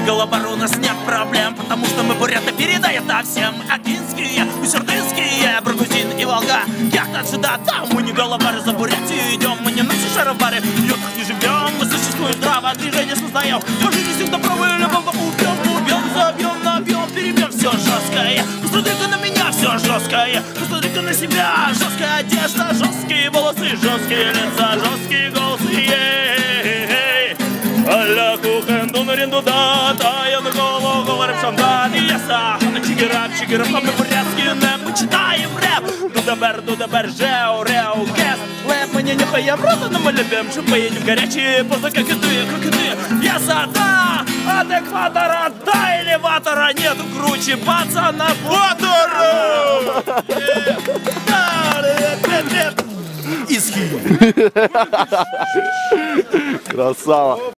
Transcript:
Мегалобар, у нас нет проблем, потому что мы буряты, передай это всем. Акинские, Усюртынские, Баргузин и Волга. Яхта сюда, да, мы не голобары, за Бурятию идем. Мы не наши шаровары, в юртах не живем. Мы существуем здраво, движение сознаем. По жизни всегда правы, любого убьем, забьем, набьем, перебьем. Все жесткое, посмотри-ка на меня, все жесткое. Посмотри-ка на себя, жесткая одежда, жесткие волосы, жесткие лица, жесткие голосы. Аля кухен, рендуда, таян голову, говорим шамдан и яса. Чигирап, а мы бурятские, мы читаем рэп. Дудабер, жеу, реу, гэс. Лэп, мы не нюхаем рота, но мы любим, что поедем горячие, поздно, как и ты. Яса, да, от экватора до элеватора нету круче пацана. Красава.